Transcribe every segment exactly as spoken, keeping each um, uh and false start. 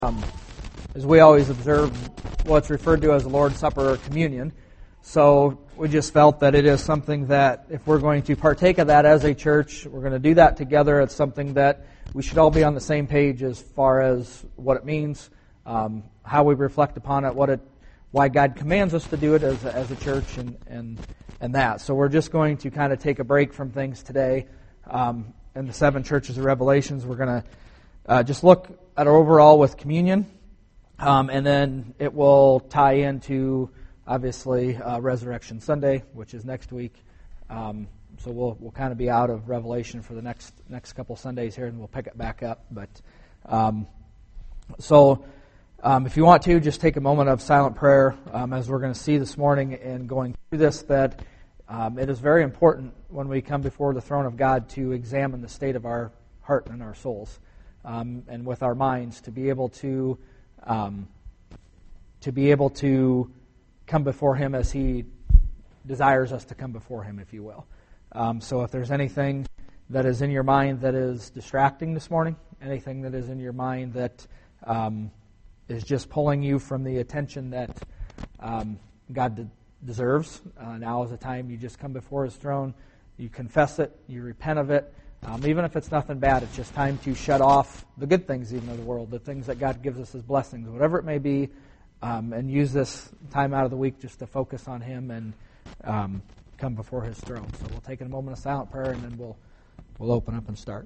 Um, as we always observe what's referred to as the Lord's Supper or communion. So we just felt that it is something that if we're going to partake of that as a church, we're going to do that together. It's something that we should all be on the same page as far as what it means, um, how we reflect upon it, what it, why God commands us to do it as a, as a church, and, and and that. So we're just going to kind of take a break from things today. Um, in the seven churches of Revelations, we're going to uh, just look at our overall with communion, um, and then it will tie into obviously uh, Resurrection Sunday, which is next week. Um, so we'll we'll kind of be out of Revelation for the next next couple Sundays here, and we'll pick it back up. But um, so um, if you want to, just take a moment of silent prayer um, as we're going to see this morning and going through this. That um, it is very important when we come before the throne of God to examine the state of our heart and our souls, um, and with our minds to be able to um, to be able to come before Him as He desires us to come before Him, if you will. Um, so if there's anything that is in your mind that is distracting this morning, anything that is in your mind that um, is just pulling you from the attention that um, God de- deserves, uh, now is the time you just come before His throne, you confess it, you repent of it. Um, even if it's nothing bad, it's just time to shut off the good things even of the world, the things that God gives us as blessings, whatever it may be. Um, and use this time out of the week just to focus on Him and um, come before His throne. So we'll take a moment of silent prayer, and then we'll we'll open up and start.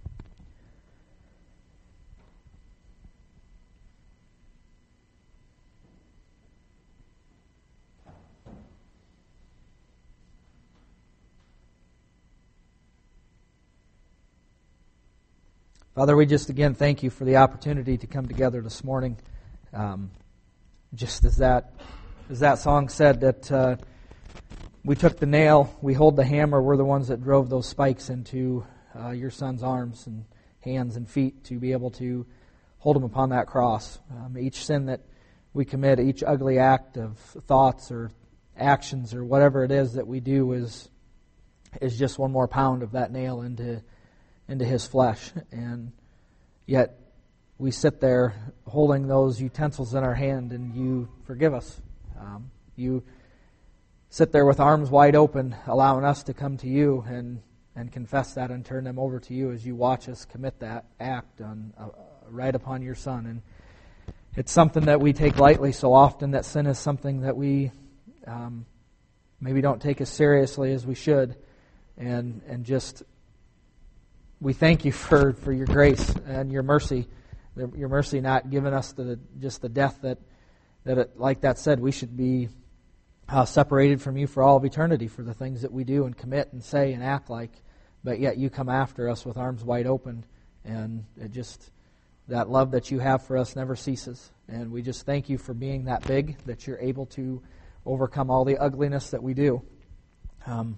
Father, we just again thank You for the opportunity to come together this morning. Um, Just as that as that song said, that uh, we took the nail, we hold the hammer, we're the ones that drove those spikes into uh, Your Son's arms and hands and feet to be able to hold Him upon that cross. Um, each sin that we commit, each ugly act of thoughts or actions or whatever it is that we do is is just one more pound of that nail into into His flesh. And yet we sit there holding those utensils in our hand, and You forgive us. Um, you sit there with arms wide open, allowing us to come to You and, and confess that and turn them over to You as You watch us commit that act on uh, right upon Your Son. And it's something that we take lightly so often, that sin is something that we um, maybe don't take as seriously as we should. And and just, we thank You for, for Your grace and Your mercy. Your mercy not giving us the just the death that, that it, like that said, we should be uh, separated from You for all of eternity for the things that we do and commit and say and act like, but yet You come after us with arms wide open, and it just, that love that You have for us never ceases. And we just thank You for being that big, that You're able to overcome all the ugliness that we do. Um,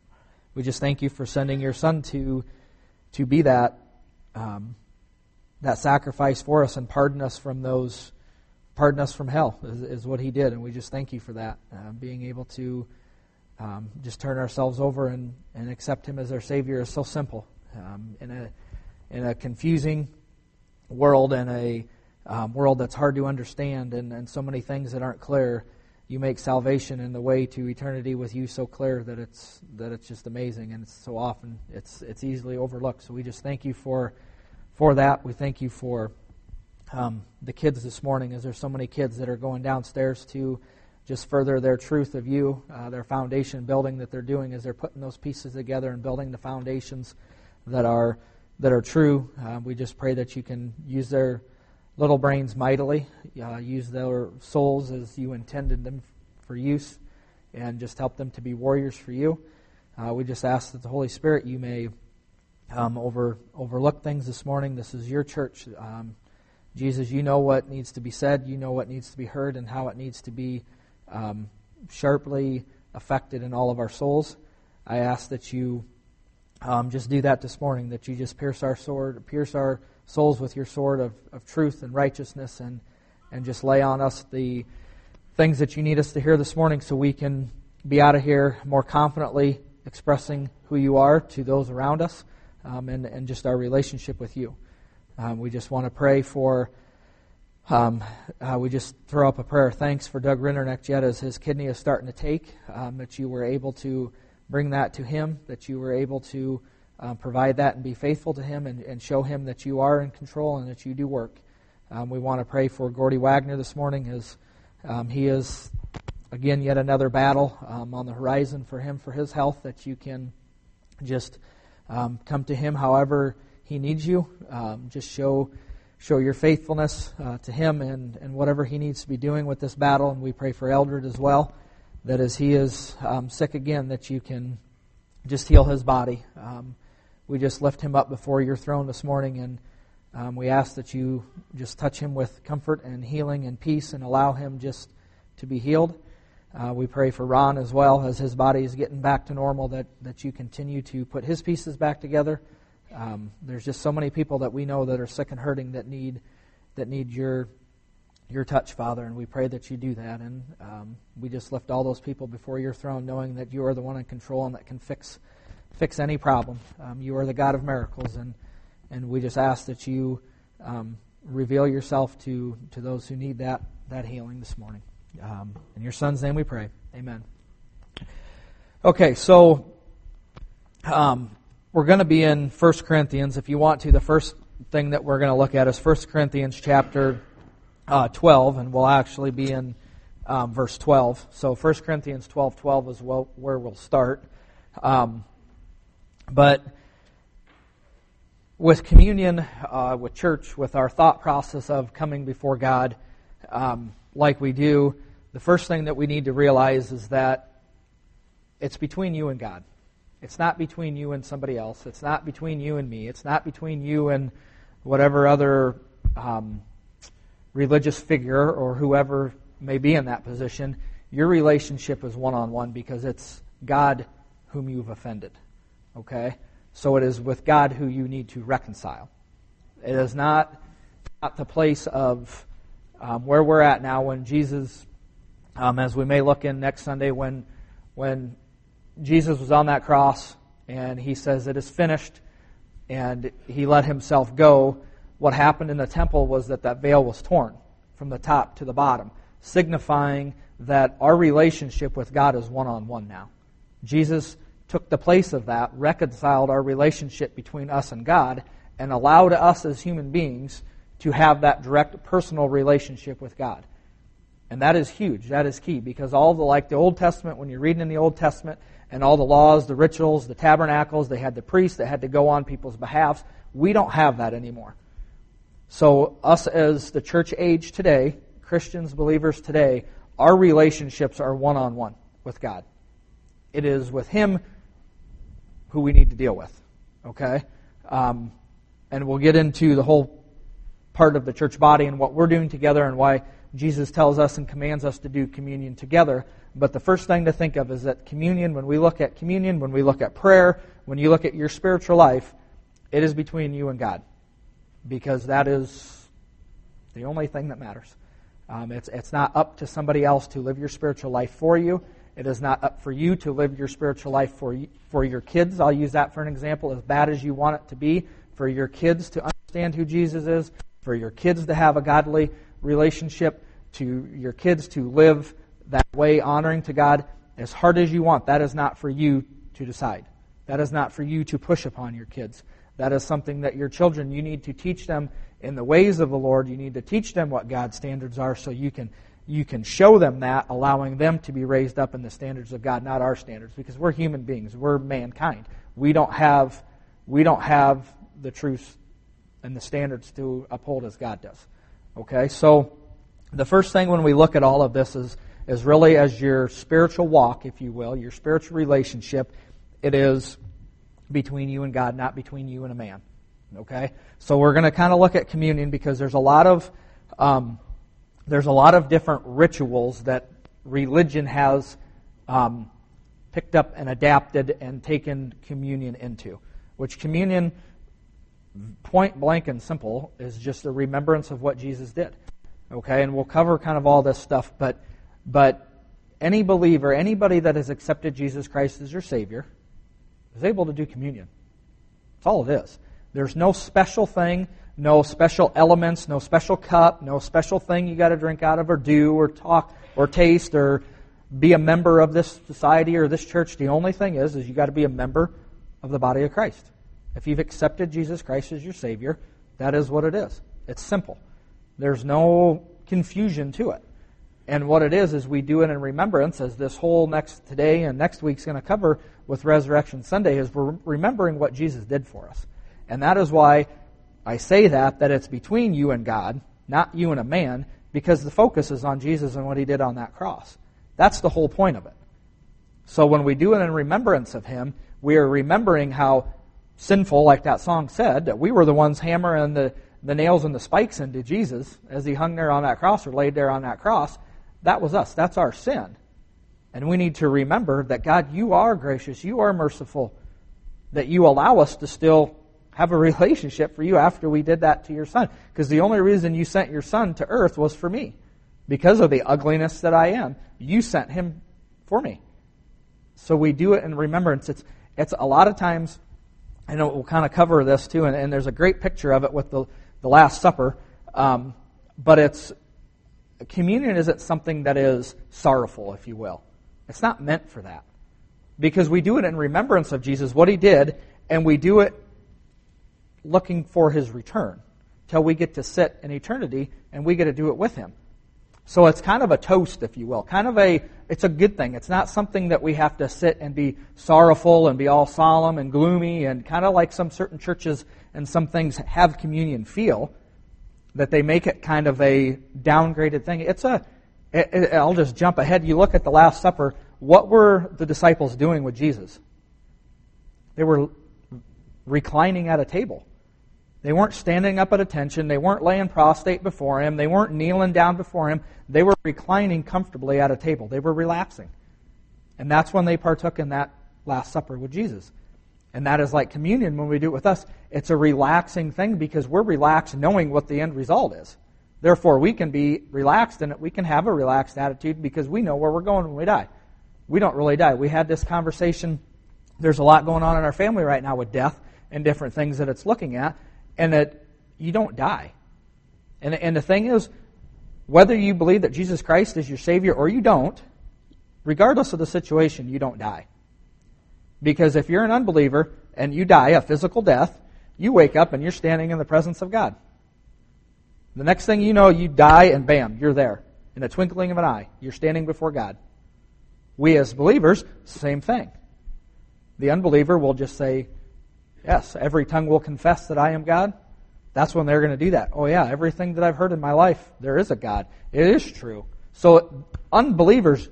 we just thank You for sending Your Son to to be that um, that sacrifice for us and pardon us from those, pardon us from hell is, is what He did. And we just thank You for that, uh, being able to um, just turn ourselves over and, and accept Him as our Savior is so simple. Um, in a in a confusing world and a um, world that's hard to understand, and, and so many things that aren't clear, You make salvation and the way to eternity with You so clear that it's that it's just amazing, and it's so often it's it's easily overlooked. So we just thank You for For that. We thank You for um, the kids this morning, as there's so many kids that are going downstairs to just further their truth of You, uh, their foundation building that they're doing as they're putting those pieces together and building the foundations that are that are true. Uh, we just pray that You can use their little brains mightily, uh, use their souls as You intended them for use, and just help them to be warriors for You. Uh, we just ask that the Holy Spirit, You may Um, over overlook things this morning. This is Your church. Um, Jesus, You know what needs to be said. You know what needs to be heard and how it needs to be um, sharply affected in all of our souls. I ask that You um, just do that this morning, that You just pierce our sword, pierce our souls with Your sword of, of truth and righteousness, and, and just lay on us the things that You need us to hear this morning, so we can be out of here more confidently expressing who You are to those around us. Um, and, and just our relationship with You. Um, we just want to pray for Um, uh, we just throw up a prayer of thanks for Doug Rinderneck yet as his kidney is starting to take, um, that you were able to bring that to him, that you were able to um, provide that and be faithful to him and, and show him that you are in control and that you do work. Um, we want to pray for Gordy Wagner this morning as um, he is, again, yet another battle um, on the horizon for him, for his health, that you can just um, come to him however he needs you. Um, just show show your faithfulness uh, to him and, and whatever he needs to be doing with this battle. And we pray for Eldred as well, that as he is um, sick again, that you can just heal his body. Um, we just lift him up before your throne this morning, and um, we ask that you just touch him with comfort and healing and peace and allow him just to be healed. Uh, we pray for Ron as well, as his body is getting back to normal, that, that you continue to put his pieces back together. Um, there's just so many people that we know that are sick and hurting that need that need your your touch, Father, and we pray that you do that. And um, we just lift all those people before your throne, knowing that you are the one in control and that can fix fix any problem. Um, you are the God of miracles, and and we just ask that you um, reveal yourself to to those who need that that healing this morning. Um, in your Son's name, we pray. Amen. Okay, so. Um, We're going to be in First Corinthians. If you want to, the first thing that we're going to look at is First Corinthians chapter uh, twelve, and we'll actually be in um, verse twelve. So First Corinthians twelve twelve is well, where we'll start. Um, but with communion, uh, with church, with our thought process of coming before God um, like we do, the first thing that we need to realize is that it's between you and God. It's not between you and somebody else. It's not between you and me. It's not between you and whatever other um, religious figure or whoever may be in that position. Your relationship is one-on-one because it's God whom you've offended. Okay? So it is with God who you need to reconcile. It is not, not the place of um, where we're at now when Jesus, um, as we may look in next Sunday, when when Jesus was on that cross, and he says, "It is finished," and he let himself go. What happened in the temple was that that veil was torn from the top to the bottom, signifying that our relationship with God is one-on-one now. Jesus took the place of that, reconciled our relationship between us and God, and allowed us as human beings to have that direct personal relationship with God. And that is huge. That is key, because all the, like the Old Testament, when you're reading in the Old Testament, and all the laws, the rituals, the tabernacles, they had the priests that had to go on people's behalf. We don't have that anymore. So us as the church age today, Christians, believers today, our relationships are one-on-one with God. It is with Him who we need to deal with. Okay? Um, and we'll get into the whole part of the church body and what we're doing together and why Jesus tells us and commands us to do communion together. But the first thing to think of is that communion, when we look at communion, when we look at prayer, when you look at your spiritual life, it is between you and God. Because that is the only thing that matters. Um, it's, it's not up to somebody else to live your spiritual life for you. It is not up for you to live your spiritual life for, for your kids. I'll use that for an example. As bad as you want it to be, for your kids to understand who Jesus is, for your kids to have a godly relationship, to your kids to live that way, honoring to God, as hard as you want, that is not for you to decide. That is not for you to push upon your kids. That is something that your children, you need to teach them in the ways of the Lord. You need to teach them what God's standards are so you can you can show them that, allowing them to be raised up in the standards of God, not our standards, because we're human beings. We're mankind. We don't have we don't have the truth and the standards to uphold as God does. Okay, so the first thing when we look at all of this is is really as your spiritual walk, if you will, your spiritual relationship, it is between you and God, not between you and a man. Okay? So we're going to kind of look at communion because there's a lot of um, there's a lot of different rituals that religion has um, picked up and adapted and taken communion into. Which communion, point blank and simple, is just a remembrance of what Jesus did. Okay? And we'll cover kind of all this stuff, but But any believer, anybody that has accepted Jesus Christ as your Savior, is able to do communion. That's all it is. There's no special thing, no special elements, no special cup, no special thing you got to drink out of or do or talk or taste or be a member of this society or this church. The only thing is, is you got to be a member of the body of Christ. If you've accepted Jesus Christ as your Savior, that is what it is. It's simple. There's no confusion to it. And what it is, is we do it in remembrance, as this whole next today and next week's going to cover with Resurrection Sunday, is we're remembering what Jesus did for us. And that is why I say that, that it's between you and God, not you and a man, because the focus is on Jesus and what He did on that cross. That's the whole point of it. So when we do it in remembrance of Him, we are remembering how sinful, like that song said, that we were the ones hammering the, the nails and the spikes into Jesus as He hung there on that cross or laid there on that cross. That was us. That's our sin. And we need to remember that, God, you are gracious. You are merciful. That you allow us to still have a relationship for you after we did that to your Son. Because the only reason you sent your Son to earth was for me. Because of the ugliness that I am. You sent Him for me. So we do it in remembrance. It's, it's a lot of times, I know we'll kind of cover this too, and, and there's a great picture of it with the, the Last Supper. Um, but it's communion isn't something that is sorrowful, if you will. It's not meant for that. Because we do it in remembrance of Jesus, what He did, and we do it looking for His return till we get to sit in eternity and we get to do it with Him. So it's kind of a toast, if you will. Kind of a, it's a good thing. It's not something that we have to sit and be sorrowful and be all solemn and gloomy and kind of like some certain churches and some things have communion feel, that they make it kind of a downgraded thing. It's a, it, it, I'll just jump ahead. You look at the Last Supper. What were the disciples doing with Jesus? They were reclining at a table. They weren't standing up at attention. They weren't laying prostrate before Him. They weren't kneeling down before Him. They were reclining comfortably at a table. They were relaxing. And that's when they partook in that Last Supper with Jesus. And that is like communion when we do it with us. It's a relaxing thing because we're relaxed knowing what the end result is. Therefore, we can be relaxed in it. We can have a relaxed attitude because we know where we're going when we die. We don't really die. We had this conversation. There's a lot going on in our family right now with death and different things that it's looking at. And that you don't die. And, and the thing is, whether you believe that Jesus Christ is your Savior or you don't, regardless of the situation, you don't die. Because if you're an unbeliever and you die a physical death, you wake up and you're standing in the presence of God. The next thing you know, you die and bam, you're there. In a twinkling of an eye, you're standing before God. We as believers, same thing. The unbeliever will just say, yes, every tongue will confess that I am God. That's when they're going to do that. Oh yeah, everything that I've heard in my life, there is a God. It is true. So unbelievers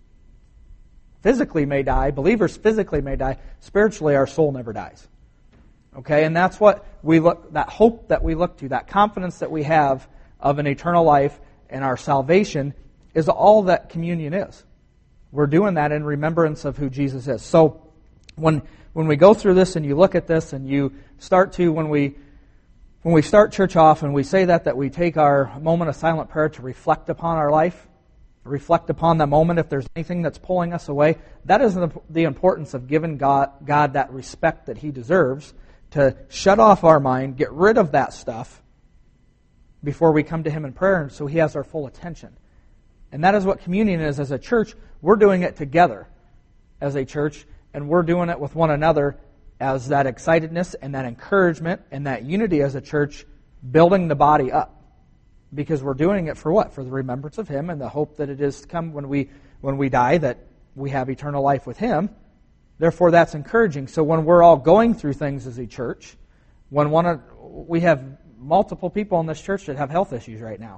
physically may die. Believers physically may die. Spiritually, our soul never dies. Okay, and that's what we look, that hope that we look to, that confidence that we have of an eternal life and our salvation is all that communion is. We're doing that in remembrance of who Jesus is. So when when we go through this and you look at this and you start to, when we when we start church off and we say that, that we take our moment of silent prayer to reflect upon our life, reflect upon the moment if there's anything that's pulling us away, that is the importance of giving God, God that respect that He deserves, to shut off our mind, get rid of that stuff before we come to Him in prayer, and so He has our full attention. And that is what communion is as a church. We're doing it together as a church, and we're doing it with one another as that excitedness and that encouragement and that unity as a church, building the body up. Because we're doing it for what? For the remembrance of Him and the hope that it is to come when we when we die, that we have eternal life with Him. Therefore, that's encouraging. So when we're all going through things as a church, when one of, we have multiple people in this church that have health issues right now.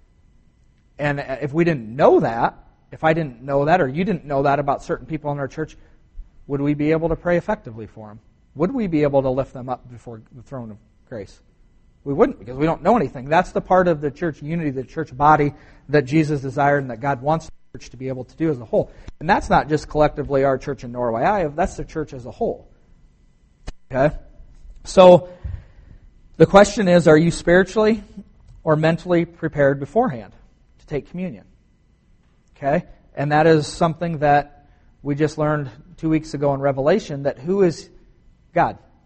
And if we didn't know that, if I didn't know that, or you didn't know that about certain people in our church, would we be able to pray effectively for them? Would we be able to lift them up before the throne of grace? We wouldn't, because we don't know anything. That's the part of the church unity, the church body that Jesus desired and that God wants the church to be able to do as a whole. And that's not just collectively our church in Norway Iowa, that's the church as a whole. Okay? So, the question is, are you spiritually or mentally prepared beforehand to take communion? Okay? And that is something that we just learned two weeks ago in Revelation, that who is God?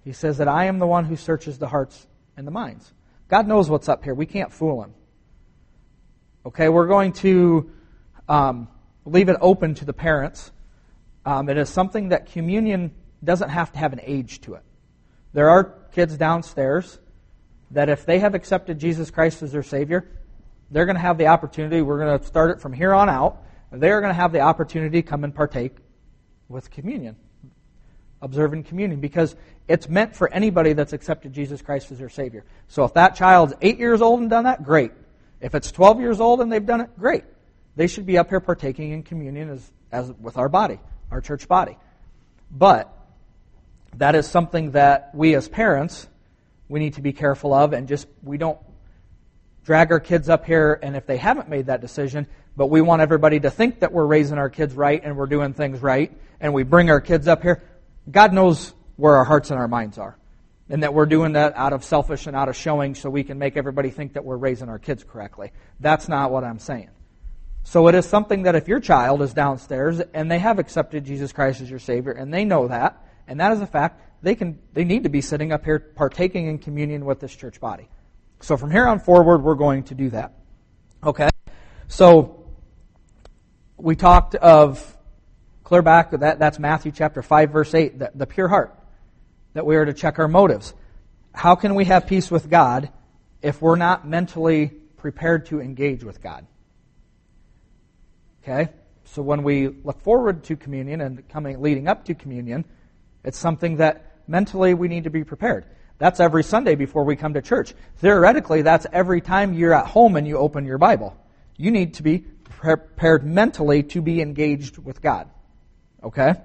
He says that I am the one who searches the hearts and the minds. God knows what's up here. We can't fool Him. Okay, we're going to um, leave it open to the parents. Um, it is something that communion doesn't have to have an age to it. There are kids downstairs that if they have accepted Jesus Christ as their Savior, they're going to have the opportunity. We're going to start it from here on out. They're going to have the opportunity to come and partake with communion, observing communion, because it's meant for anybody that's accepted Jesus Christ as their Savior. So if that child's eight years old and done that, great. If it's twelve years old and they've done it, great. They should be up here partaking in communion as, as with our body, our church body. But that is something that we as parents, we need to be careful of, and just we don't drag our kids up here, and if they haven't made that decision, but we want everybody to think that we're raising our kids right and we're doing things right, and we bring our kids up here, God knows where our hearts and our minds are, and that we're doing that out of selfish and out of showing so we can make everybody think that we're raising our kids correctly. That's not what I'm saying. So it is something that if your child is downstairs and they have accepted Jesus Christ as your Savior, and they know that, and that is a fact, they can they need to be sitting up here partaking in communion with this church body. So from here on forward, we're going to do that. Okay? So we talked of, clear back, that, that's Matthew chapter five, verse eight, the, the pure heart, that we are to check our motives. How can we have peace with God if we're not mentally prepared to engage with God? Okay? So when we look forward to communion and coming leading up to communion, it's something that mentally we need to be prepared. That's every Sunday before we come to church. Theoretically, that's every time you're at home and you open your Bible. You need to be prepared mentally to be engaged with God. Okay?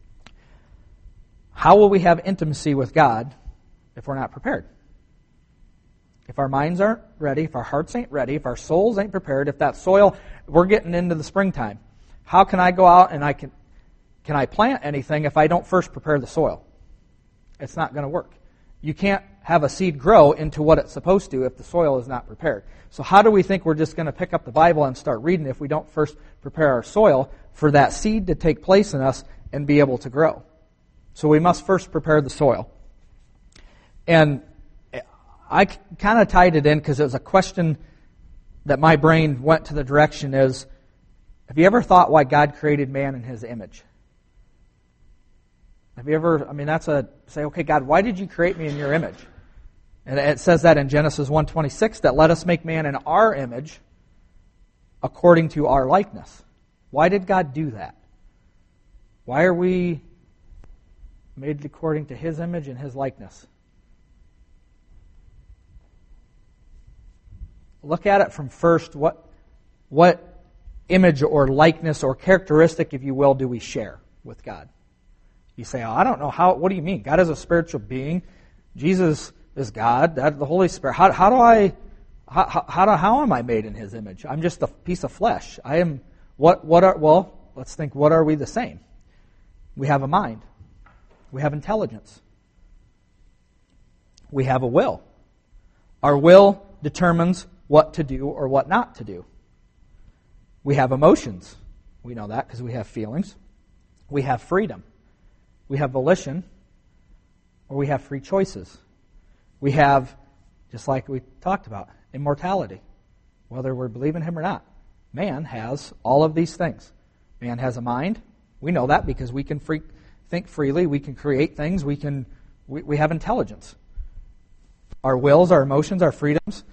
How will we have intimacy with God if we're not prepared? If our minds aren't ready, if our hearts ain't ready, if our souls ain't prepared, if that soil, we're getting into the springtime. How can I go out and I can, can I plant anything if I don't first prepare the soil? It's not going to work. You can't have a seed grow into what it's supposed to if the soil is not prepared. So how do we think we're just going to pick up the Bible and start reading if we don't first prepare our soil for that seed to take place in us and be able to grow? So we must first prepare the soil. And I kind of tied it in because it was a question that my brain went to the direction is, have you ever thought why God created man in His image? Have you ever, I mean, that's a, say, okay, God, why did you create me in your image? And it says that in Genesis one twenty-six, that let us make man in our image according to our likeness. Why did God do that? Why are we made according to His image and His likeness? Look at it from first, what, what image or likeness or characteristic, if you will, do we share with God? You say, oh, I don't know how, what do you mean? God is a spiritual being. Jesus is God. That, the Holy Spirit. How, how do I, how, how, do, how am I made in His image? I'm just a piece of flesh. I am, what, what are, well, let's think, what are we the same? We have a mind. We have intelligence. We have a will. Our will determines what to do or what not to do. We have emotions. We know that because we have feelings. We have freedom. We have volition, or we have free choices. We have, just like we talked about, immortality, whether we believe in Him or not. Man has all of these things. Man has a mind. We know that because we can free, think freely. We can create things. We can. We, we have intelligence. Our wills, our emotions, our freedoms.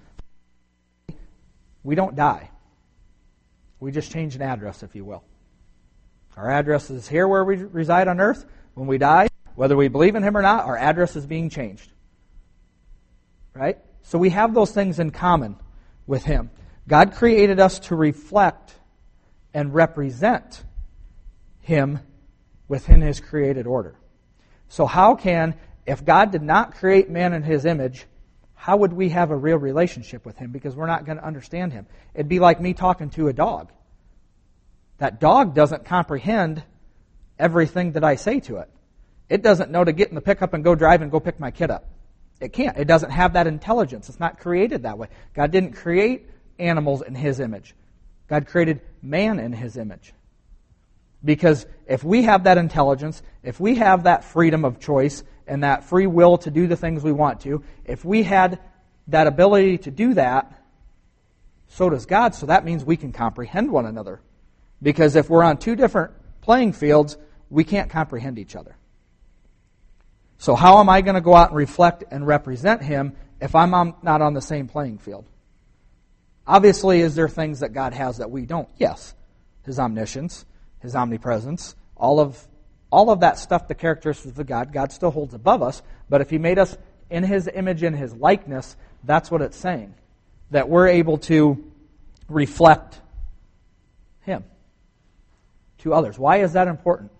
We don't die. We just change an address, if you will. Our address is here where we reside on earth. When we die, whether we believe in Him or not, our address is being changed. Right? So we have those things in common with Him. God created us to reflect and represent Him within His created order. So how can, if God did not create man in His image, how would we have a real relationship with Him? Because we're not going to understand Him. It'd be like me talking to a dog. That dog doesn't comprehend everything that I say to it. It doesn't know to get in the pickup and go drive and go pick my kid up. It can't. It doesn't have that intelligence. It's not created that way. God didn't create animals in His image. God created man in His image. Because if we have that intelligence, if we have that freedom of choice, and that free will to do the things we want to, if we had that ability to do that, so does God. So that means we can comprehend one another. Because if we're on two different playing fields, we can't comprehend each other. So how am I going to go out and reflect and represent Him if I'm not on the same playing field? Obviously, is there things that God has that we don't? Yes. His omniscience, His omnipresence, all of all of that stuff, the characteristics of God, God still holds above us. But if He made us in His image and His likeness, that's what it's saying. That we're able to reflect Him to others. Why is that important?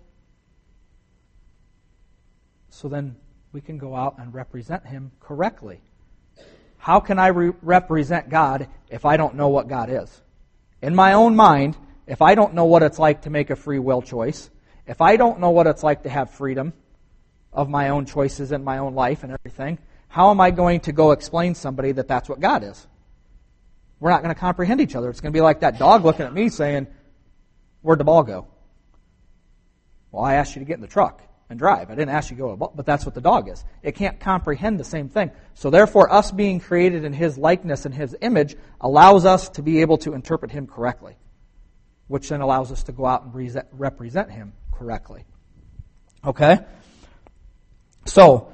So then we can go out and represent Him correctly. How can I re- represent God if I don't know what God is? In my own mind, if I don't know what it's like to make a free will choice, if I don't know what it's like to have freedom of my own choices in my own life and everything, how am I going to go explain to somebody that that's what God is? We're not going to comprehend each other. It's going to be like that dog looking at me saying, "Where'd the ball go?" Well, I asked you to get in the truck and drive. I didn't ask you to go to a ball, but that's what the dog is. It can't comprehend the same thing. So therefore, us being created in His likeness and His image allows us to be able to interpret Him correctly, which then allows us to go out and represent Him correctly. Okay? So,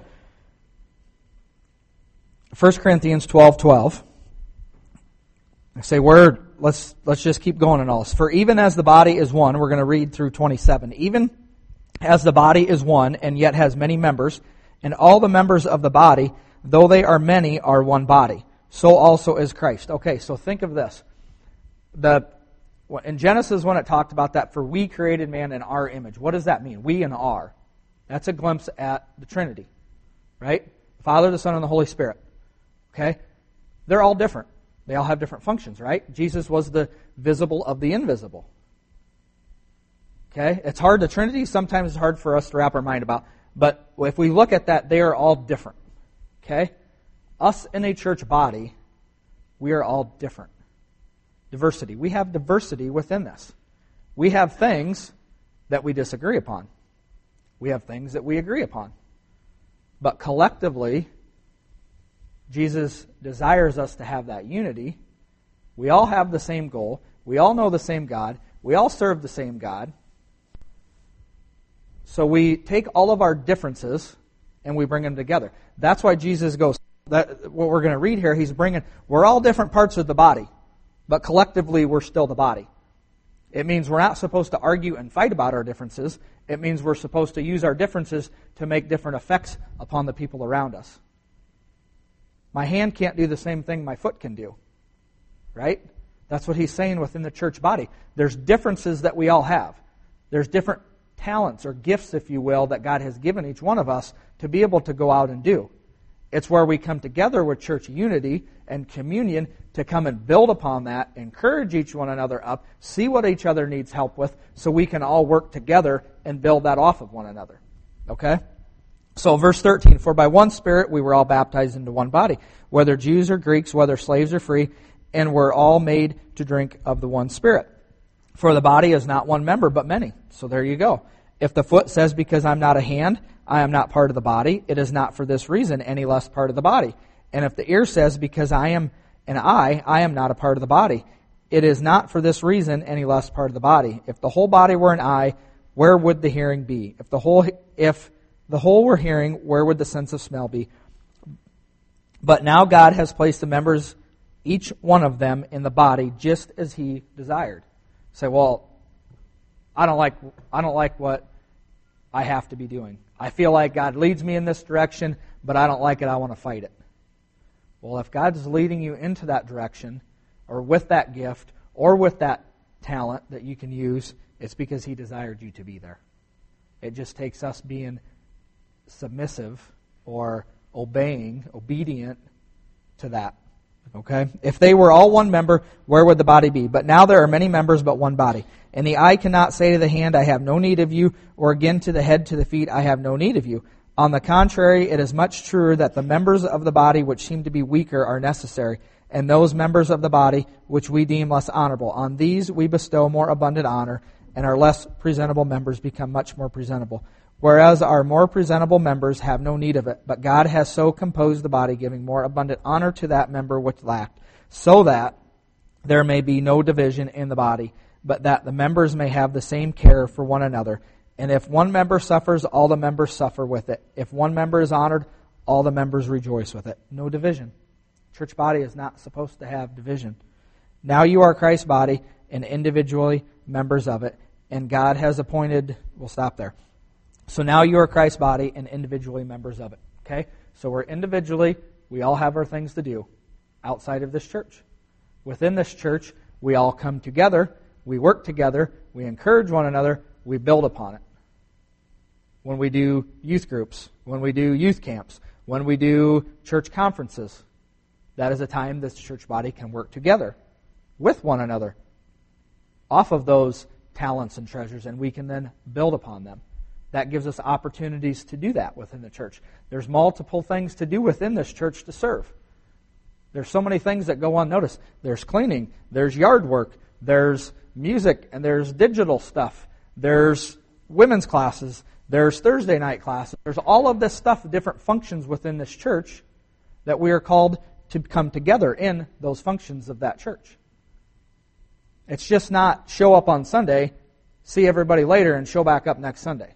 First Corinthians twelve twelve. I say, where, let's, let's just keep going on all this. For even as the body is one, we're going to read through twenty-seven. Even as the body is one, and yet has many members, and all the members of the body, though they are many, are one body. So also is Christ. Okay, so think of this. The In Genesis, when it talked about that, for we created man in our image, what does that mean? We and our. That's a glimpse at the Trinity, right? Father, the Son, and the Holy Spirit. Okay? They're all different. They all have different functions, right? Jesus was the visible of the invisible. Okay? It's hard, the Trinity, sometimes it's hard for us to wrap our mind about. But if we look at that, they are all different. Okay? Us in a church body, we are all different. Diversity. We have diversity within this. We have things that we disagree upon. We have things that we agree upon. But collectively, Jesus desires us to have that unity. We all have the same goal. We all know the same God. We all serve the same God. So we take all of our differences and we bring them together. That's why Jesus goes, that, what we're going to read here, He's bringing, we're all different parts of the body, but collectively we're still the body. It means we're not supposed to argue and fight about our differences. It means we're supposed to use our differences to make different effects upon the people around us. My hand can't do the same thing my foot can do. Right? That's what He's saying within the church body. There's differences that we all have. There's different talents or gifts, if you will, that God has given each one of us to be able to go out and do. It's where we come together with church unity and communion to come and build upon that, encourage each one another up, see what each other needs help with, so we can all work together and build that off of one another. Okay? So verse thirteen, for by one Spirit we were all baptized into one body, whether Jews or Greeks, whether slaves or free, and we're all made to drink of the one Spirit. For the body is not one member, but many. So there you go. If the foot says, because I'm not a hand, I am not part of the body, it is not for this reason any less part of the body. And if the ear says, because I am an eye, I am not a part of the body, it is not for this reason any less part of the body. If the whole body were an eye, where would the hearing be? If the whole, if the whole were hearing, where would the sense of smell be? But now God has placed the members, each one of them, in the body just as He desired. Say, well, I don't like I don't like what I have to be doing. I feel like God leads me in this direction, but I don't like it. I want to fight it. Well, if God's leading you into that direction, or with that gift, or with that talent that you can use, it's because He desired you to be there. It just takes us being submissive or obeying, obedient to that. Okay? If they were all one member, where would the body be? But now there are many members, but one body. And the eye cannot say to the hand, I have no need of you, or again to the head, to the feet, I have no need of you. On the contrary, it is much truer that the members of the body which seem to be weaker are necessary, and those members of the body which we deem less honorable. On these we bestow more abundant honor, and our less presentable members become much more presentable. Whereas our more presentable members have no need of it, but God has so composed the body, giving more abundant honor to that member which lacked, so that there may be no division in the body, but that the members may have the same care for one another. And if one member suffers, all the members suffer with it. If one member is honored, all the members rejoice with it. No division. Church body is not supposed to have division. Now you are Christ's body and individually members of it, and God has appointed, we'll stop there. So now you are Christ's body and individually members of it. Okay? So we're individually, we all have our things to do outside of this church. Within this church, we all come together, we work together, we encourage one another, we build upon it. When we do youth groups, when we do youth camps, when we do church conferences, that is a time this church body can work together with one another off of those talents and treasures, and we can then build upon them. That gives us opportunities to do that within the church. There's multiple things to do within this church to serve. There's so many things that go unnoticed. There's cleaning, there's yard work, there's music, and there's digital stuff. There's women's classes, there's Thursday night classes. There's all of this stuff, different functions within this church that we are called to come together in those functions of that church. It's just not show up on Sunday, see everybody later, and show back up next Sunday.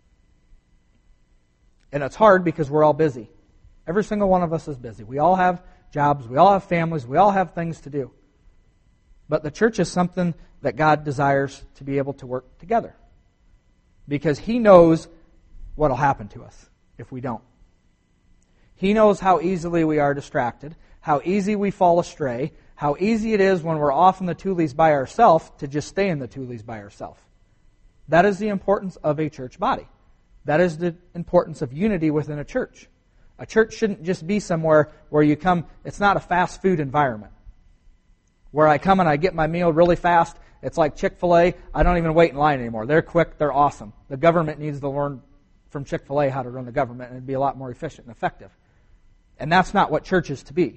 And it's hard because we're all busy. Every single one of us is busy. We all have jobs, we all have families, we all have things to do. But the church is something that God desires to be able to work together. Because He knows what will happen to us if we don't. He knows how easily we are distracted, how easy we fall astray, how easy it is when we're off in the Tules by ourselves to just stay in the Tules by ourselves. That is the importance of a church body. That is the importance of unity within a church. A church shouldn't just be somewhere where you come, it's not a fast food environment. Where I come and I get my meal really fast. It's like Chick-fil-A. I don't even wait in line anymore. They're quick, they're awesome. The government needs to learn from Chick-fil-A how to run the government, and it'd be a lot more efficient and effective. And that's not what church is to be.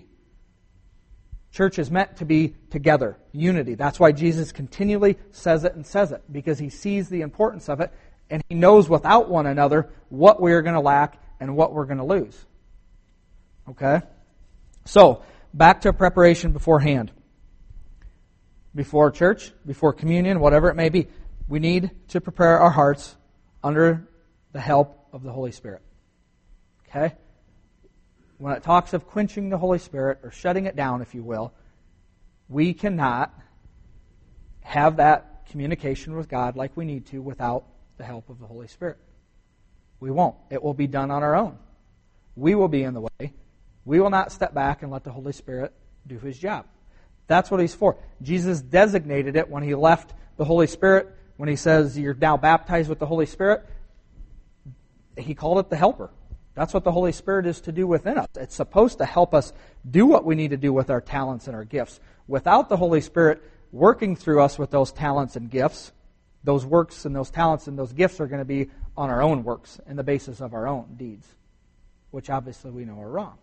Church is meant to be together, unity. That's why Jesus continually says it and says it, because He sees the importance of it, and He knows without one another what we're going to lack and what we're going to lose. Okay? So, back to preparation beforehand. Before church, before communion, whatever it may be, we need to prepare our hearts under the help of the Holy Spirit. Okay? When it talks of quenching the Holy Spirit, or shutting it down, if you will, we cannot have that communication with God like we need to without the help of the Holy Spirit. We won't. It will be done on our own. We will be in the way. We will not step back and let the Holy Spirit do His job. That's what He's for. Jesus designated it when He left the Holy Spirit, when He says you're now baptized with the Holy Spirit. He called it the Helper. That's what the Holy Spirit is to do within us. It's supposed to help us do what we need to do with our talents and our gifts. Without the Holy Spirit working through us with those talents and gifts, those works and those talents and those gifts are going to be on our own works and the basis of our own deeds, which obviously we know are wrong.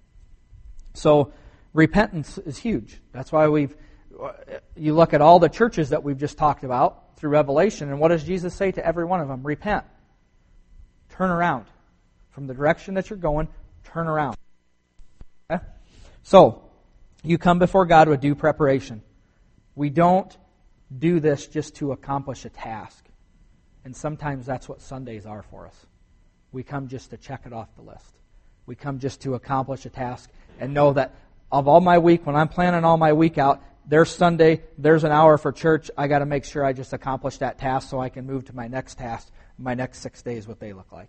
So repentance is huge. That's why we've, you look at all the churches that we've just talked about through Revelation, and what does Jesus say to every one of them? Repent. Turn around. From the direction that you're going, turn around. Okay? So, you come before God with due preparation. We don't do this just to accomplish a task. And sometimes that's what Sundays are for us. We come just to check it off the list. We come just to accomplish a task and know that of all my week, when I'm planning all my week out, there's Sunday, there's an hour for church, I got to make sure I just accomplish that task so I can move to my next task, my next six days, what they look like.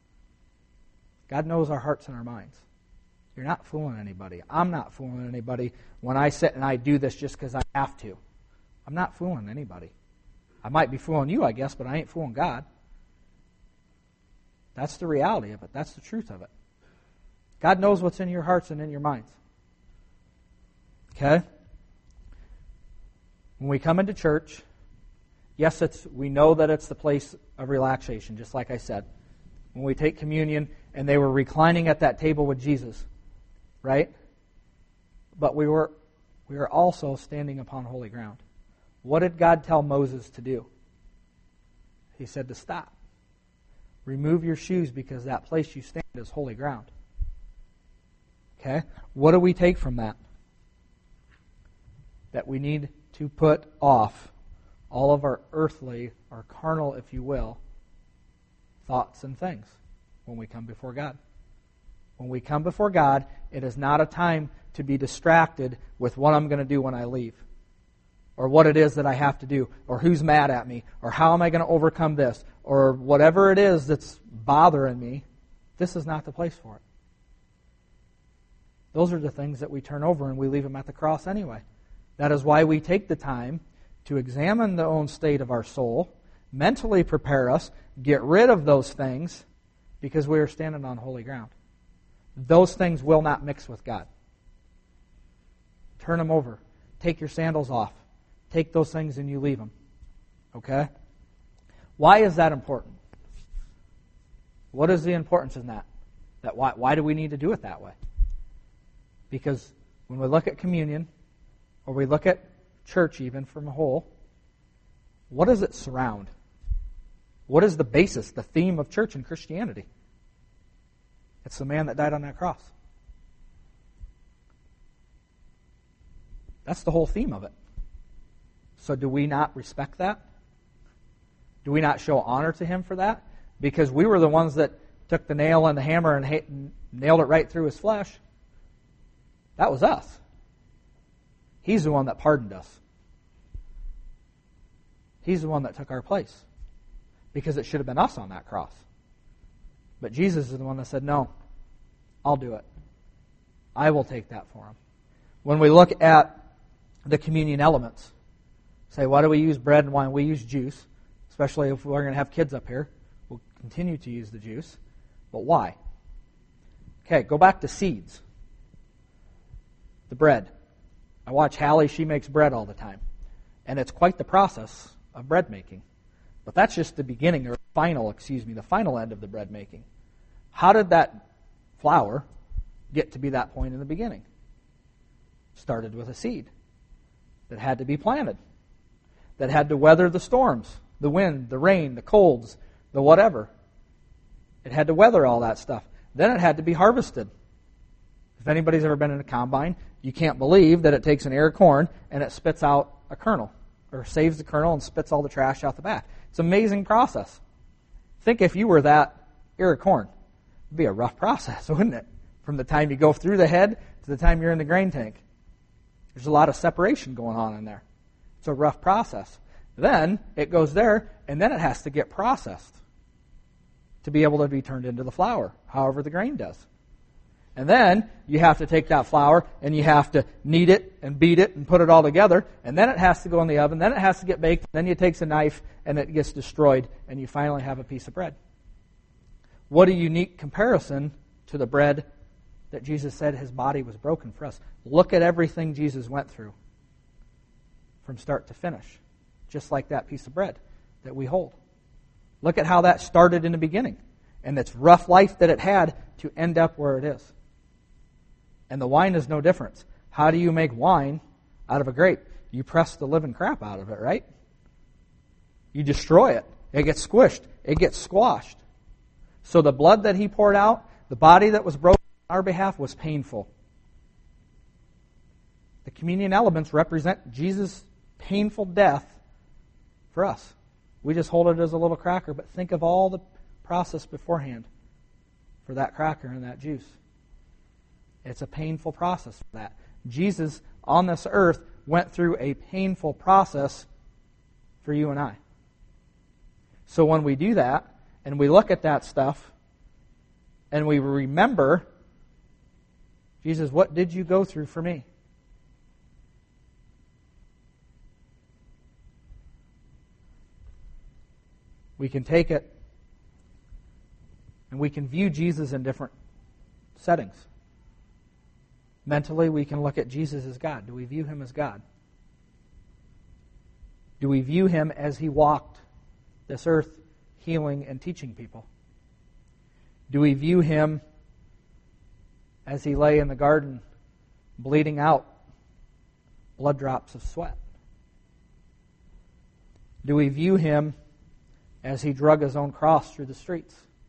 God knows our hearts and our minds. You're not fooling anybody. I'm not fooling anybody when I sit and I do this just because I have to. I'm not fooling anybody. I might be fooling you, I guess, but I ain't fooling God. That's the reality of it. That's the truth of it. God knows what's in your hearts and in your minds. Okay? When we come into church, yes, it's we know that it's the place of relaxation, just like I said. When we take communion, and they were reclining at that table with Jesus, right? But we were we were also standing upon holy ground. What did God tell Moses to do? He said to stop. Remove your shoes because that place you stand is holy ground. Okay? What do we take from that? That we need to put off all of our earthly, or carnal, if you will, thoughts and things when we come before God. When we come before God, it is not a time to be distracted with what I'm going to do when I leave, or what it is that I have to do, or who's mad at me, or how am I going to overcome this, or whatever it is that's bothering me. This is not the place for it. Those are the things that we turn over and we leave them at the cross anyway. That is why we take the time to examine the own state of our soul, mentally prepare us, get rid of those things, because we are standing on holy ground. Those things will not mix with God. Turn them over. Take your sandals off. Take those things and you leave them. Okay? Why is that important? What is the importance in that? That why, why do we need to do it that way? Because when we look at communion, or we look at church even from a whole, what does it surround? What is the basis, the theme of church and Christianity? It's the man that died on that cross. That's the whole theme of it. So do we not respect that? Do we not show honor to him for that? Because we were the ones that took the nail and the hammer and ha- nailed it right through his flesh. That was us. He's the one that pardoned us. He's the one that took our place. Because it should have been us on that cross. But Jesus is the one that said, no, I'll do it. I will take that for him. When we look at the communion elements, say, why do we use bread and wine? We use juice, especially if we're going to have kids up here. We'll continue to use the juice. But why? Okay, go back to seeds. The bread. I watch Hallie, she makes bread all the time. And it's quite the process of bread making. But that's just the beginning, or final, excuse me, the final end of the bread making. How did that flour get to be that point in the beginning? Started with a seed that had to be planted, that had to weather the storms, the wind, the rain, the colds, the whatever. It had to weather all that stuff. Then it had to be harvested. If anybody's ever been in a combine, you can't believe that it takes an ear of corn and it spits out a kernel, or saves the kernel and spits all the trash out the back. It's an amazing process. Think if you were that ear of corn. It'd be a rough process, wouldn't it? From the time you go through the head to the time you're in the grain tank. There's a lot of separation going on in there. It's a rough process. Then it goes there, and then it has to get processed to be able to be turned into the flour, however the grain does. And then you have to take that flour and you have to knead it and beat it and put it all together. And then it has to go in the oven. Then it has to get baked. Then you take a knife and it gets destroyed. And you finally have a piece of bread. What a unique comparison to the bread that Jesus said his body was broken for us. Look at everything Jesus went through from start to finish. Just like that piece of bread that we hold. Look at how that started in the beginning. And its rough life that it had to end up where it is. And the wine is no difference. How do you make wine out of a grape? You press the living crap out of it, right? You destroy it. It gets squished. It gets squashed. So the blood that he poured out, the body that was broken on our behalf, was painful. The communion elements represent Jesus' painful death for us. We just hold it as a little cracker, but think of all the process beforehand for that cracker and that juice. It's a painful process for that. Jesus on this earth went through a painful process for you and I. So when we do that, and we look at that stuff, and we remember, Jesus, what did you go through for me? We can take it, and we can view Jesus in different settings. Mentally, we can look at Jesus as God. Do we view him as God? Do we view him as he walked this earth healing and teaching people? Do we view him as he lay in the garden bleeding out blood drops of sweat? Do we view him as he drug his own cross through the streets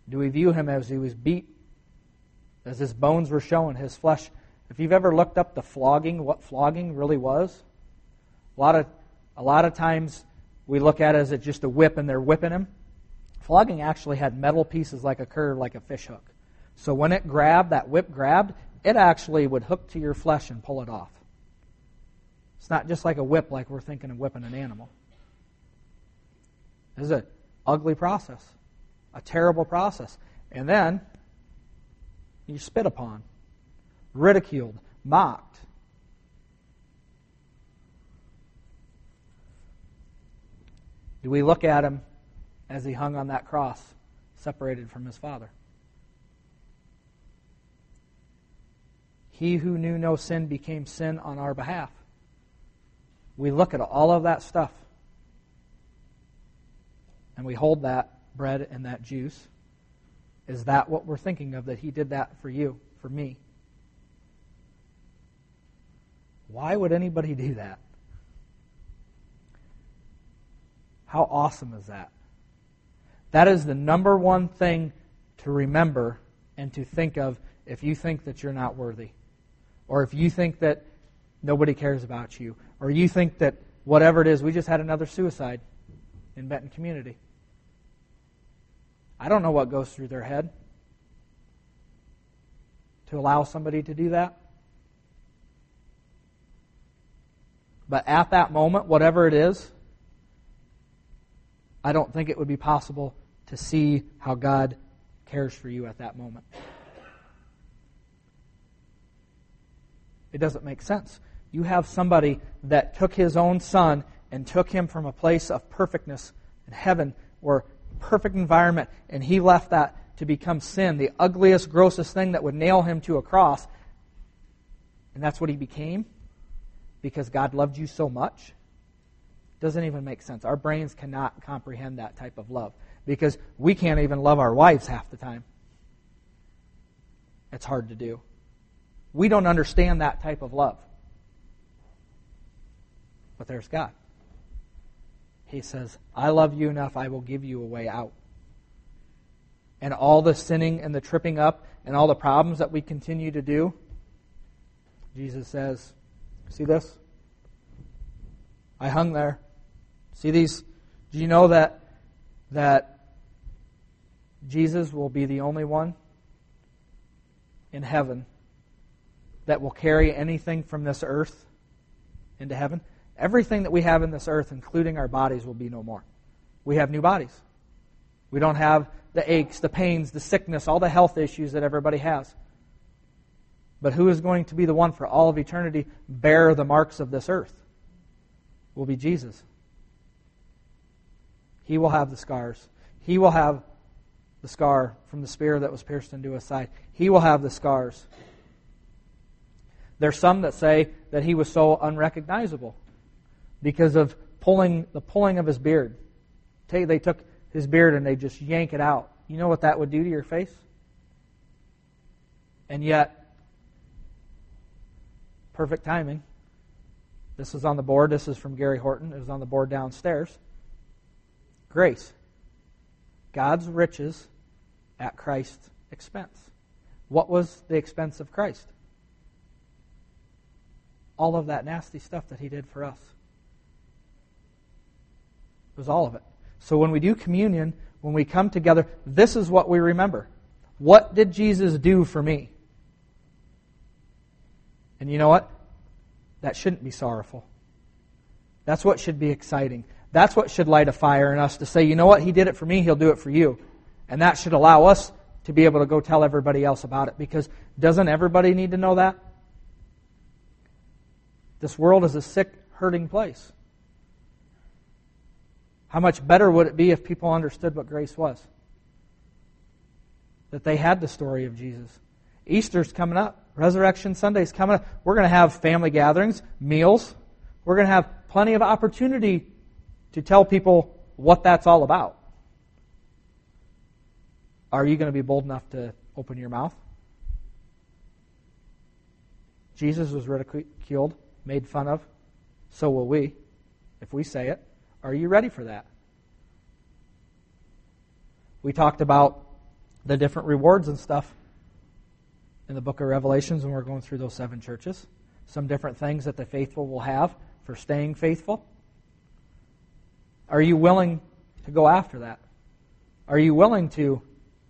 Do we view him as he was beat, as his bones were showing, his flesh? If you've ever looked up the flogging, what flogging really was, a lot of a lot of times we look at it as it's just a whip and they're whipping him. Flogging actually had metal pieces like a curve, like a fish hook. So when it grabbed, that whip grabbed, it actually would hook to your flesh and pull it off. It's not just like a whip like we're thinking of whipping an animal. This is an ugly process, a terrible process. And then you're spit upon, ridiculed, mocked. Do we look at him as he hung on that cross, separated from his Father? He who knew no sin became sin on our behalf. We look at all of that stuff, and we hold that bread and that juice. Is that what we're thinking of, that he did that for you, for me? Why would anybody do that? How awesome is that? That is the number one thing to remember and to think of if you think that you're not worthy, or if you think that nobody cares about you, or you think that whatever it is. We just had another suicide in Benton Community. I don't know what goes through their head to allow somebody to do that. But at that moment, whatever it is, I don't think it would be possible to see how God cares for you at that moment. It doesn't make sense. You have somebody that took his own son and took him from a place of perfectness in heaven, or perfect environment, and he left that to become sin, the ugliest, grossest thing that would nail him to a cross. And that's what he became because God loved you so much. Doesn't even make sense. Our brains cannot comprehend that type of love because we can't even love our wives half the time. It's hard to do. We don't understand that type of love. But there's God. He says, I love you enough, I will give you a way out. And all the sinning and the tripping up and all the problems that we continue to do, Jesus says, see this? I hung there. See these? Do you know that that Jesus will be the only one in heaven that will carry anything from this earth into heaven? Everything that we have in this earth, including our bodies, will be no more. We have new bodies. We don't have the aches, the pains, the sickness, all the health issues that everybody has. But who is going to be the one for all of eternity bear the marks of this earth? Will be Jesus. He will have the scars. He will have the scar from the spear that was pierced into his side. He will have the scars. There's some that say that he was so unrecognizable because of pulling the pulling of his beard. They took his beard and they just yank it out. You know what that would do to your face? And yet, perfect timing. This is on the board. This is from Gary Horton. It was on the board downstairs. Grace. God's riches at Christ's expense. What was the expense of Christ? All of that nasty stuff that he did for us. It was all of it. So when we do communion, when we come together, this is what we remember. What did Jesus do for me? And you know what? That shouldn't be sorrowful. That's what should be exciting. That's what should light a fire in us to say, you know what? He did it for me, he'll do it for you. And that should allow us to be able to go tell everybody else about it. Because doesn't everybody need to know that? This world is a sick, hurting place. How much better would it be if people understood what grace was? That they had the story of Jesus. Easter's coming up. Resurrection Sunday's coming up. We're going to have family gatherings, meals. We're going to have plenty of opportunity to tell people what that's all about. Are you going to be bold enough to open your mouth? Jesus was ridiculed, made fun of. So will we, if we say it. Are you ready for that? We talked about the different rewards and stuff in the book of Revelations when we're going through those seven churches. Some different things that the faithful will have for staying faithful. Are you willing to go after that? Are you willing to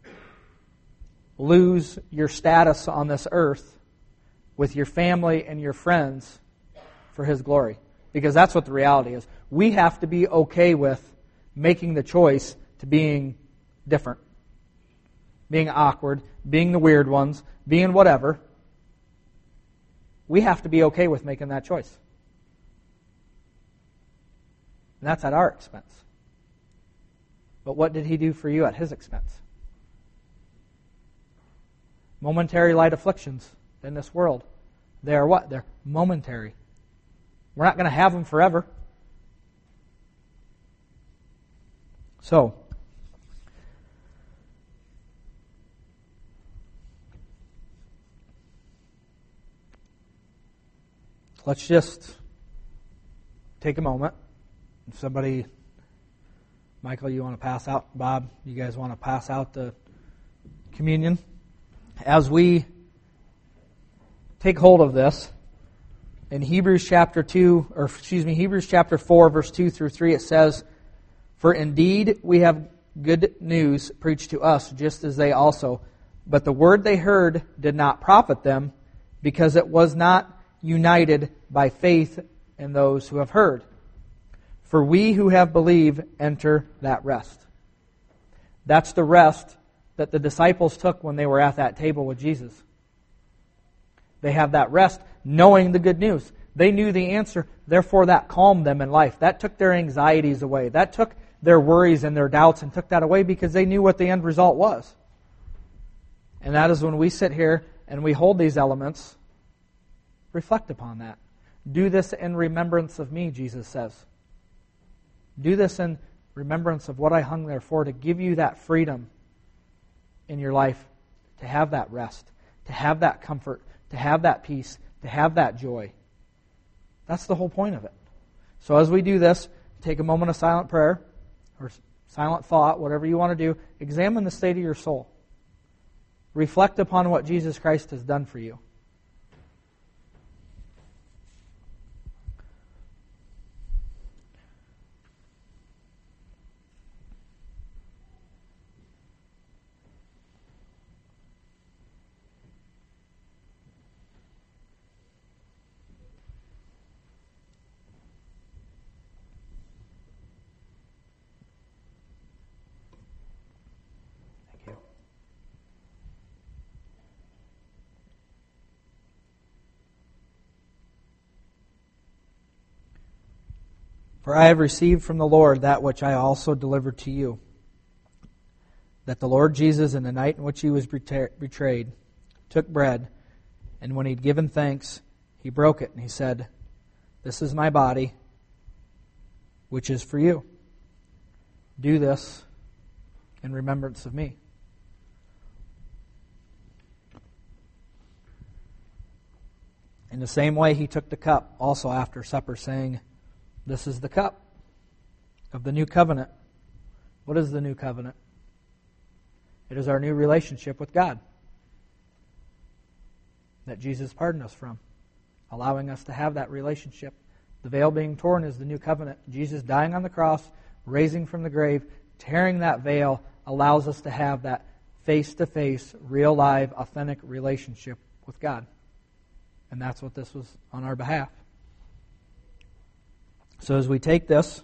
lose your status on this earth with your family and your friends for His glory? Because that's what the reality is. We have to be okay with making the choice to being different, being awkward, being the weird ones, being whatever. We have to be okay with making that choice. And that's at our expense. But what did He do for you at His expense? Momentary light afflictions in this world. They are what? They're momentary. We're not going to have them forever. So, let's just take a moment. If somebody, Michael, you want to pass out, Bob, you guys want to pass out the communion? As we take hold of this, in Hebrews chapter two, or excuse me, Hebrews chapter four, verse two through three, it says, "For indeed we have good news preached to us, just as they also. But the word they heard did not profit them, because it was not united by faith in those who have heard. For we who have believed enter that rest." That's the rest that the disciples took when they were at that table with Jesus. They have that rest knowing the good news. They knew the answer, therefore that calmed them in life. That took their anxieties away. That took their worries and their doubts and took that away because they knew what the end result was. And that is when we sit here and we hold these elements, reflect upon that. Do this in remembrance of me, Jesus says. Do this in remembrance of what I hung there for, to give you that freedom in your life, to have that rest, to have that comfort, to have that peace, to have that joy. That's the whole point of it. So as we do this, take a moment of silent prayer, or silent thought, whatever you want to do. Examine the state of your soul. Reflect upon what Jesus Christ has done for you. For I have received from the Lord that which I also delivered to you, that the Lord Jesus, in the night in which He was betrayed, took bread, and when He had given thanks, He broke it, and He said, "This is my body, which is for you. Do this in remembrance of me." In the same way, He took the cup also after supper, saying, "This is the cup of the new covenant." What is the new covenant? It is our new relationship with God that Jesus pardoned us from, allowing us to have that relationship. The veil being torn is the new covenant. Jesus dying on the cross, raising from the grave, tearing that veil allows us to have that face-to-face, real, live, authentic relationship with God. And that's what this was on our behalf. So as we take this,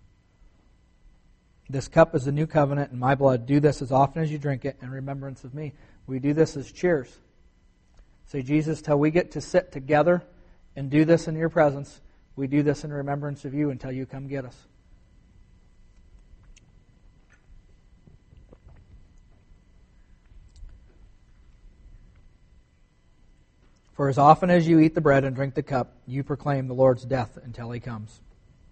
this cup is the new covenant in my blood. Do this as often as you drink it in remembrance of me. We do this as cheers. Say, Jesus, till we get to sit together and do this in your presence, we do this in remembrance of you until you come get us. For as often as you eat the bread and drink the cup, you proclaim the Lord's death until He comes.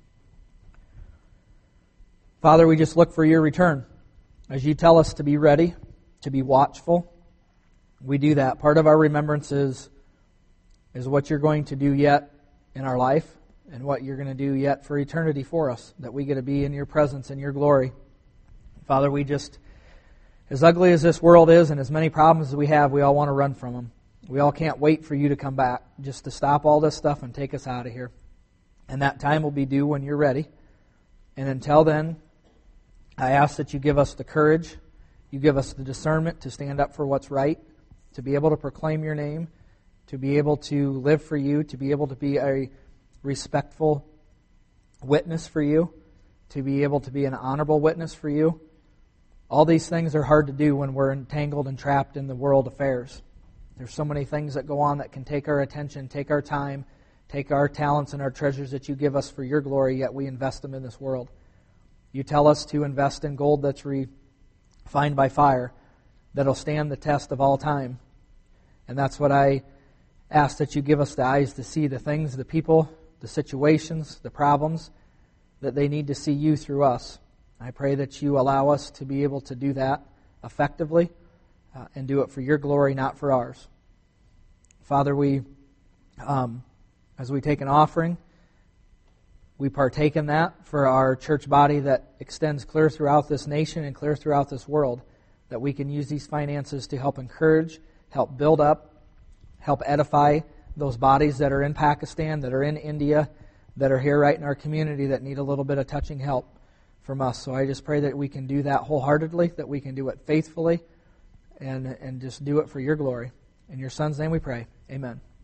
Father, we just look for your return. As you tell us to be ready, to be watchful, we do that. Part of our remembrance is, is what you're going to do yet in our life and what you're going to do yet for eternity for us, that we get to be in your presence and your glory. Father, we just As ugly as this world is and as many problems as we have, we all want to run from them. We all can't wait for you to come back, just to stop all this stuff and take us out of here. And that time will be due when you're ready. And until then, I ask that you give us the courage, you give us the discernment to stand up for what's right, to be able to proclaim your name, to be able to live for you, to be able to be a respectful witness for you, to be able to be an honorable witness for you. All these things are hard to do when we're entangled and trapped in the world affairs. There's so many things that go on that can take our attention, take our time, take our talents and our treasures that you give us for your glory, yet we invest them in this world. You tell us to invest in gold that's refined by fire, that'll stand the test of all time. And that's what I ask, that you give us the eyes to see the things, the people, the situations, the problems, that they need to see you through us. I pray that you allow us to be able to do that effectively uh, and do it for your glory, not for ours. Father, we, um, as we take an offering, we partake in that for our church body that extends clear throughout this nation and clear throughout this world, that we can use these finances to help encourage, help build up, help edify those bodies that are in Pakistan, that are in India, that are here right in our community that need a little bit of touching help from us. So I just pray that we can do that wholeheartedly, that we can do it faithfully, and, and just do it for your glory. In your Son's name we pray. Amen.